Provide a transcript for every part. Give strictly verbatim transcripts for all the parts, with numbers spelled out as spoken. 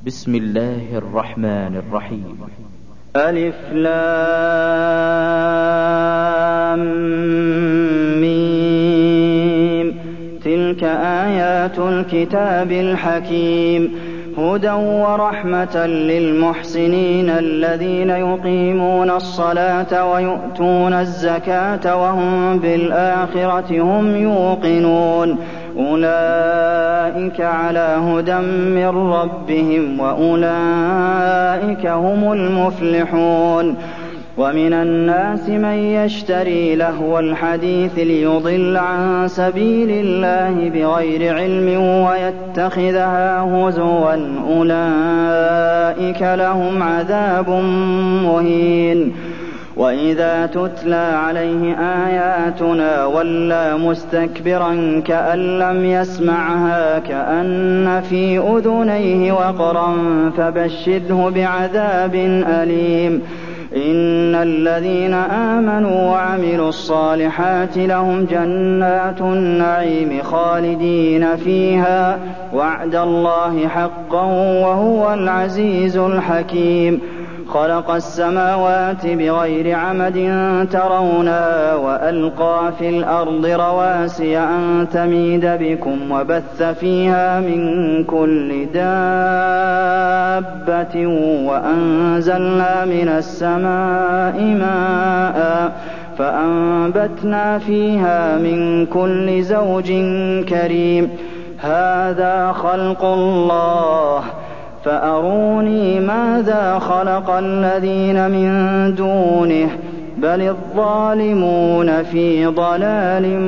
بسم الله الرحمن الرحيم. ألف لام ميم. تلك آيات الكتاب الحكيم، هدى ورحمة للمحسنين الذين يقيمون الصلاة ويؤتون الزكاة وهم بالآخرة هم يوقنون. أولئك على هدى من ربهم وأولئك هم المفلحون. ومن الناس من يشتري لهو الحديث ليضل عن سبيل الله بغير علم ويتخذها هزوا، أولئك لهم عذاب مهين. وإذا تتلى عليه آياتنا ولى مستكبرا كأن لم يسمعها كأن في أذنيه وقرا، فبشره بعذاب أليم. إن الذين آمنوا وعملوا الصالحات لهم جنات النعيم خالدين فيها، وعد الله حقا وهو العزيز الحكيم. خلق السماوات بغير عمد ترونها وألقى في الأرض رواسي أن تميد بكم وبث فيها من كل دابة، وأنزلنا من السماء ماء فأنبتنا فيها من كل زوج كريم. هذا خلق الله فأروني ماذا خلق الذين من دونه، بل الظالمون في ضلال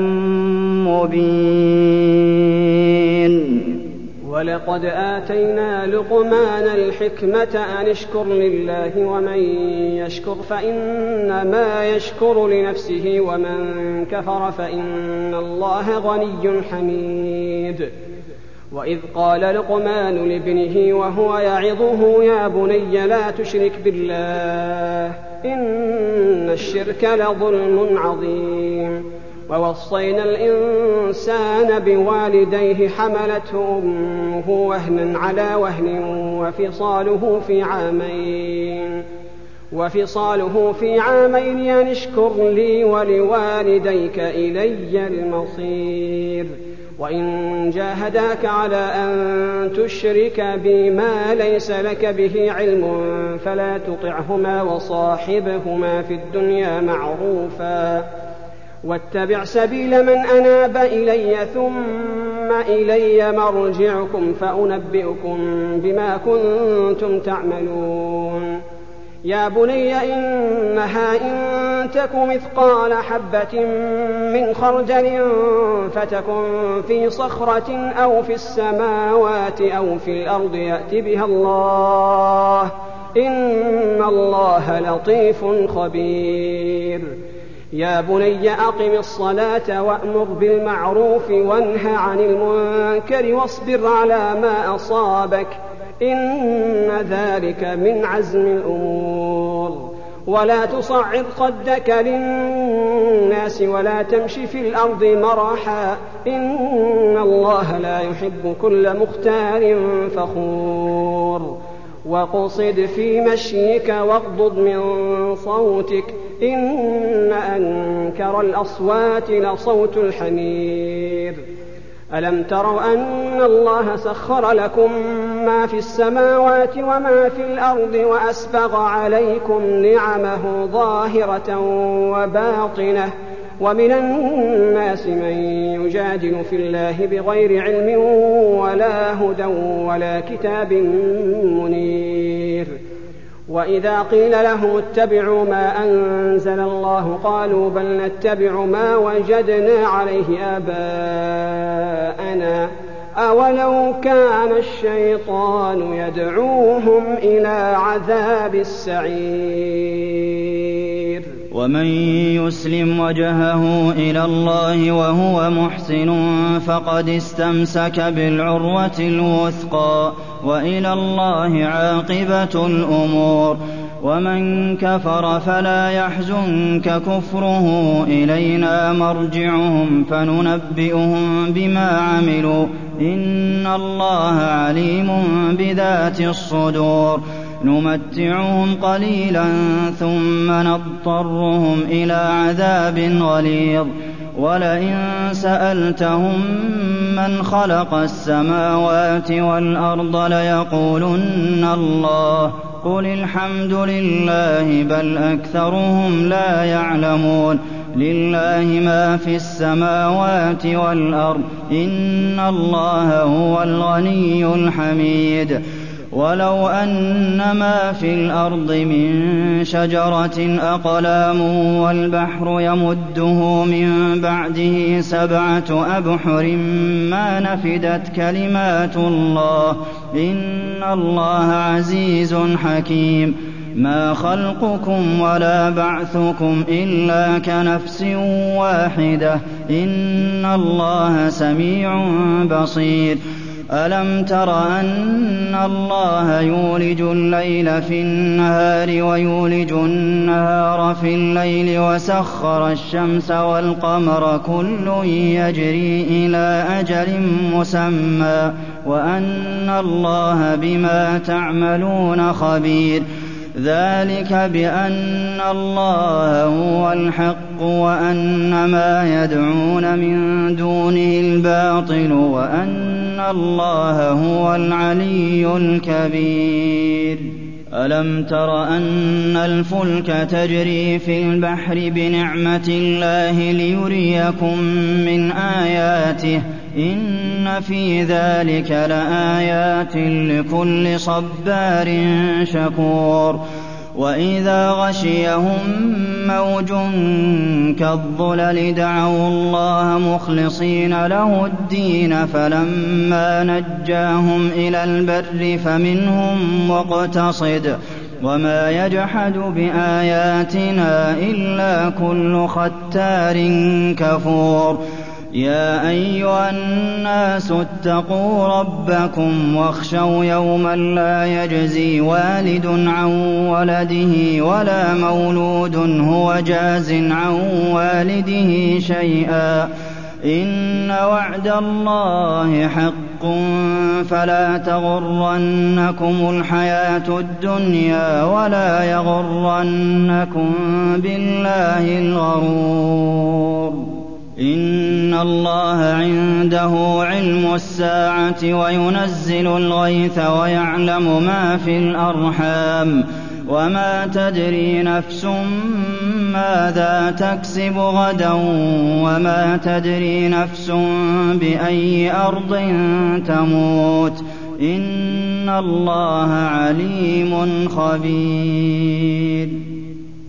مبين. ولقد آتينا لقمان الحكمة أن اشكر لله، ومن يشكر فإنما يشكر لنفسه، ومن كفر فإن الله غني حميد. وإذ قال لقمان لابنه وهو يعظه يا بني لا تشرك بالله إن الشرك لظلم عظيم. ووصينا الإنسان بوالديه حملته أمه وهنا على وهن وفصاله في عامين وفصاله في عامين أن اشكر لي ولوالديك إلي المصير. وإن جاهداك على أن تشرك بي ما ليس لك به علم فلا تطعهما وصاحبهما في الدنيا معروفا، واتبع سبيل من أناب إلي ثم إلي مرجعكم فأنبئكم بما كنتم تعملون. يا بني إنها إن تك مثقال حبة من خردل فتكن في صخرة أو في السماوات أو في الأرض يأت بها الله، إن الله لطيف خبير. يا بني أقم الصلاة وأمر بالمعروف وانه عن المنكر واصبر على ما أصابك، إن ذلك من عزم الأمور. ولا تصعد خدك للناس ولا تمشي في الأرض مرحا، إن الله لا يحب كل مختال فخور. وقصد في مشيك واغضض من صوتك، إن أنكر الأصوات لصوت الحمير. ألم تروا أن الله سخر لكم ما في السماوات وما في الأرض وأسبغ عليكم نعمه ظاهرة وباطنة، ومن الناس من يجادل في الله بغير علم ولا هدى ولا كتاب منير. وإذا قيل لهم اتبعوا ما أنزل الله قالوا بل نتبع ما وجدنا عليه آباءنا، أولو كان الشيطان يدعوهم إلى عذاب السعير. ومن يسلم وجهه إلى الله وهو محسن فقد استمسك بالعروة الوثقى، وإلى الله عاقبة الأمور. ومن كفر فلا يحزنك كفره، إلينا مرجعهم فننبئهم بما عملوا إِنَّ اللَّهَ عَلِيمٌ بِذَاتِ الصُّدُورِ نُمَتِّعُهُمْ قَلِيلًا ثُمَّ نَضْطَرُّهُمْ إِلَىٰ عَذَابٍ غَلِيظٍ وَلَئِن سَأَلْتَهُم مَّنْ خَلَقَ السَّمَاوَاتِ وَالْأَرْضَ لَيَقُولُنَّ اللَّهُ قُلِ الْحَمْدُ لِلَّهِ بَلْ أَكْثَرُهُمْ لَا يَعْلَمُونَ لِلَّهِ مَا فِي السَّمَاوَاتِ وَالْأَرْضِ ۚ إِنَّ اللَّهَ هُوَ الْغَنِيُّ الْحَمِيدُ وَلَوْ أَنَّ مَا فِي الْأَرْضِ مِن شَجَرَةٍ أَقْلَامٌ وَالْبَحْرُ يَمُدُّهُ مِن بَعْدِهِ سَبْعَةُ أَبْحُرٍ مَّا نَفِدَتْ كَلِمَاتُ اللَّهِ ۗ إِنَّ اللَّهَ عَزِيزٌ حَكِيمٌ مَا خَلْقُكُمْ وَلَا بَعْثُكُمْ إِلَّا كَنَفْسٍ وَاحِدَةٍ ۗ إِنَّ اللَّهَ سَمِيعٌ بَصِيرٌ أَلَمْ تَرَ أَنَّ اللَّهَ يُولِجُ اللَّيْلَ فِي النَّهَارِ وَيُولِجُ النَّهَارَ فِي اللَّيْلِ وَسَخَّرَ الشَّمْسَ وَالْقَمَرَ كُلٌّ يَجْرِي إِلَىٰ أَجَلٍ مُّسَمًّى وَأَنَّ اللَّهَ بِمَا تَعْمَلُونَ خَبِيرٌ ذَٰلِكَ بِأَنَّ اللَّهَ هُوَ الْحَقُّ وَأَنَّ مَا يَدْعُونَ مِن دُونِهِ الْبَاطِلُ وَأَنَّ اللَّهَ هُوَ الْعَلِيُّ الْكَبِيرُ أَلَمْ تَرَ أَنَّ الْفُلْكَ تَجْرِي فِي الْبَحْرِ بِنِعْمَتِ اللَّهِ لِيُرِيَكُم مِّنْ آيَاتِهِ ۚ إِنَّ فِي ذَٰلِكَ لَآيَاتٍ لِّكُلِّ صَبَّارٍ شَكُورٍ وَإِذَا غَشِيَهُم مَّوْجٌ كَالظُّلَلِ دَعَوُا اللَّهَ مُخْلِصِينَ لَهُ الدِّينَ فَلَمَّا نَجَّاهُمْ إِلَى الْبَرِّ فَمِنْهُم مُّقْتَصِدٌ ۚ وَمَا يَجْحَدُ بِآيَاتِنَا إِلَّا كُلُّ خَتَّارٍ كَفُورٍ يَا أَيُّهَا النَّاسُ اتَّقُوا رَبَّكُمْ وَاخْشَوْا يَوْمًا لَّا يَجْزِي وَالِدٌ عَن وَلَدِهِ وَلَا مَوْلُودٌ هُوَ جَازٍ عَن وَالِدِهِ شَيْئًا ۚ إِنَّ وَعْدَ اللَّهِ حَقٌّ فَلَا تَغُرَّنَّكُمُ الْحَيَاةُ الدُّنْيَا وَلَا يَغُرَّنَّكُم بِاللَّهِ الْغَرُورُ إِنَّ اللَّهَ عِندَهُ عِلْمُ السَّاعَةِ وَيُنَزِّلُ الْغَيْثَ وَيَعْلَمُ مَا فِي الْأَرْحَامِ ۖ وَمَا تَدْرِي نَفْسٌ مَّاذَا تَكْسِبُ غَدًا وَمَا تَدْرِي نَفْسٌ بِأَيِّ أَرْضٍ تَمُوتُ ۚ إِنَّ اللَّهَ عَلِيمٌ خَبِيرٌ